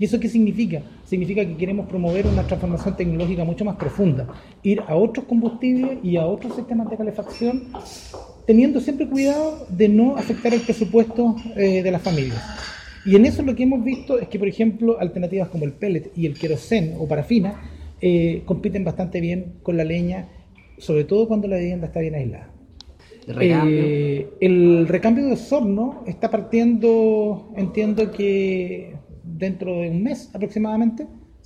¿Y eso qué significa? Significa que queremos promover una transformación tecnológica mucho más profunda, ir a otros combustibles y a otros sistemas de calefacción, teniendo siempre cuidado de no afectar el presupuesto de las familias. Y en eso lo que hemos visto es que, por ejemplo, alternativas como el pellet y el querosén o parafina compiten bastante bien con la leña, sobre todo cuando la vivienda está bien aislada. El recambio. El recambio de Osorno está partiendo, entiendo que dentro de un mes aproximadamente.